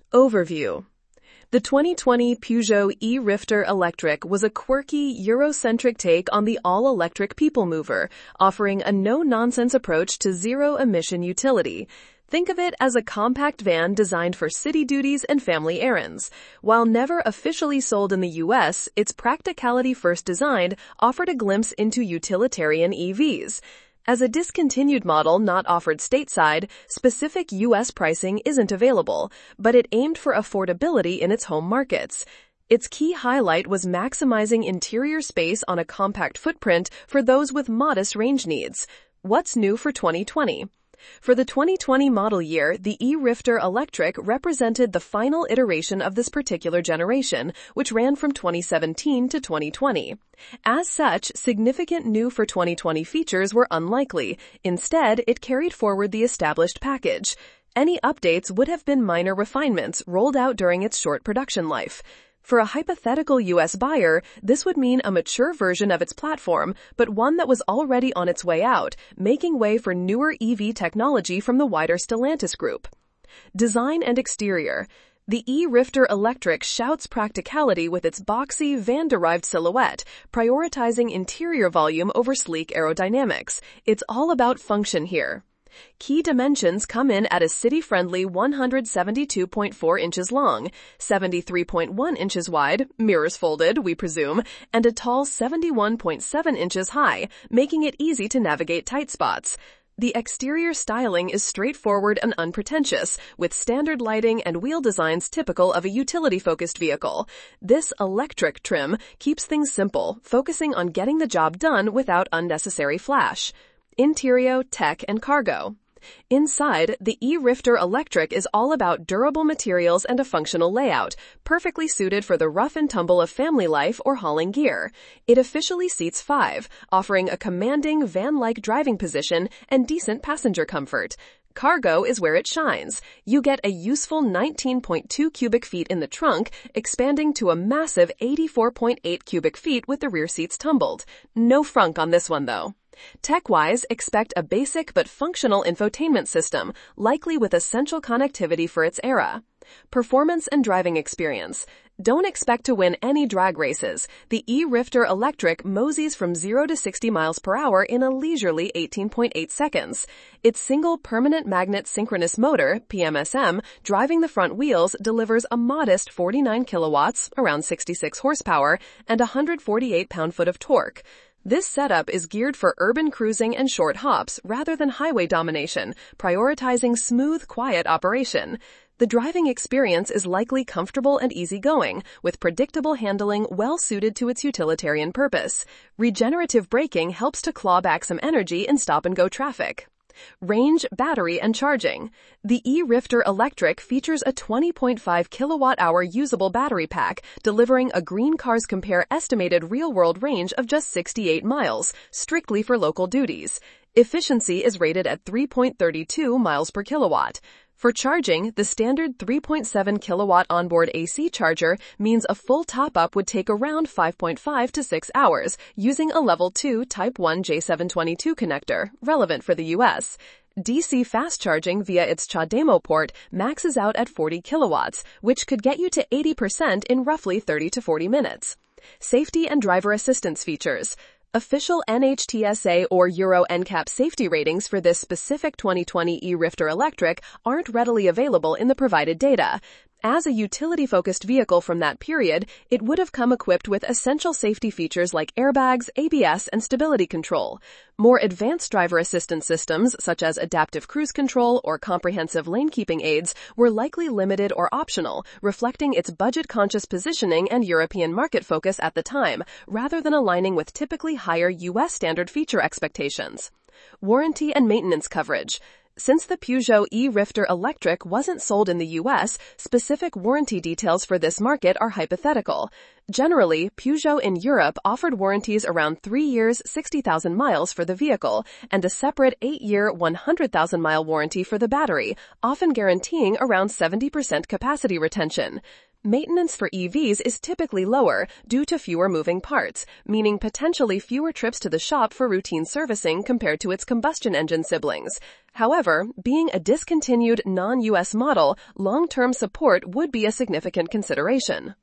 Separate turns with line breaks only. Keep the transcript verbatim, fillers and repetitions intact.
Overview. The twenty twenty Peugeot e-Rifter Electric was a quirky, Eurocentric take on the all-electric people mover, offering a no-nonsense approach to zero-emission utility. Think of it as a compact van designed for city duties and family errands. While never officially sold in the U S, its practicality-first design offered a glimpse into utilitarian E Vs. As a discontinued model not offered stateside, specific U S pricing isn't available, but it aimed for affordability in its home markets. Its key highlight was maximizing interior space on a compact footprint for those with modest range needs. What's new for twenty twenty? For the twenty twenty model year, the e-Rifter Electric represented the final iteration of this particular generation, which ran from twenty seventeen to twenty twenty. As such, significant new for twenty twenty features were unlikely. Instead, it carried forward the established package. Any updates would have been minor refinements rolled out during its short production life. For a hypothetical U S buyer, this would mean a mature version of its platform, but one that was already on its way out, making way for newer E V technology from the wider Stellantis group. Design and exterior. The e-Rifter Electric shouts practicality with its boxy, van-derived silhouette, prioritizing interior volume over sleek aerodynamics. It's all about function here. Key dimensions come in at a city-friendly one hundred seventy-two point four inches long, seventy-three point one inches wide, mirrors folded, we presume, and a tall seventy-one point seven inches high, making it easy to navigate tight spots. The exterior styling is straightforward and unpretentious, with standard lighting and wheel designs typical of a utility-focused vehicle. This electric trim keeps things simple, focusing on getting the job done without unnecessary flash. Interior, tech, and cargo. Inside, the e-Rifter Electric is all about durable materials and a functional layout, perfectly suited for the rough and tumble of family life or hauling gear. It officially seats five, offering a commanding van-like driving position and decent passenger comfort. Cargo is where it shines. You get a useful nineteen point two cubic feet in the trunk, expanding to a massive eighty-four point eight cubic feet with the rear seats tumbled. No frunk on this one, though. Tech-wise, expect a basic but functional infotainment system, likely with essential connectivity for its era. Performance and driving experience. Don't expect to win any drag races. The e-Rifter Electric moseys from zero to sixty miles per hour in a leisurely eighteen point eight seconds. Its single permanent magnet synchronous motor, P M S M, driving the front wheels delivers a modest forty-nine kilowatts, around sixty-six horsepower, and one hundred forty-eight pound-foot of torque. This setup is geared for urban cruising and short hops rather than highway domination, prioritizing smooth, quiet operation. The driving experience is likely comfortable and easygoing, with predictable handling well suited to its utilitarian purpose. Regenerative braking helps to claw back some energy in stop-and-go traffic. Range, battery, and charging. The e-Rifter Electric features a twenty point five kilowatt hour usable battery pack, delivering a Green Cars Compare estimated real-world range of just sixty-eight miles, strictly for local duties. Efficiency is rated at three point three two miles per kilowatt. For charging, the standard three point seven kilowatt onboard A C charger means a full top-up would take around five point five to six hours, using a level two Type one J seven twenty-two connector, relevant for the U S. D C fast charging via its CHAdeMO port maxes out at forty kilowatts, which could get you to eighty percent in roughly thirty to forty minutes. Safety and driver assistance features. Official N H T S A or Euro N CAP safety ratings for this specific twenty twenty e-Rifter Electric aren't readily available in the provided data. As a utility-focused vehicle from that period, it would have come equipped with essential safety features like airbags, A B S, and stability control. More advanced driver assistance systems, such as adaptive cruise control or comprehensive lane-keeping aids, were likely limited or optional, reflecting its budget-conscious positioning and European market focus at the time, rather than aligning with typically higher U S standard feature expectations. Warranty and maintenance coverage. Since the Peugeot e-Rifter Electric wasn't sold in the U S, specific warranty details for this market are hypothetical. Generally, Peugeot in Europe offered warranties around three years, sixty thousand miles for the vehicle, and a separate eight-year, one hundred thousand mile warranty for the battery, often guaranteeing around seventy percent capacity retention. Maintenance for E Vs is typically lower due to fewer moving parts, meaning potentially fewer trips to the shop for routine servicing compared to its combustion engine siblings. However, being a discontinued non-U S model, long-term support would be a significant consideration.